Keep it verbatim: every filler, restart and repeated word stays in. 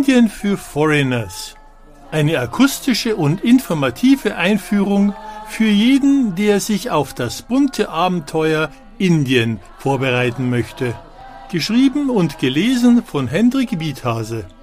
Indien für Foreigners. Eine akustische und informative Einführung für jeden, der sich auf das bunte Abenteuer Indien vorbereiten möchte. Geschrieben und gelesen von Hendrik Wiethase.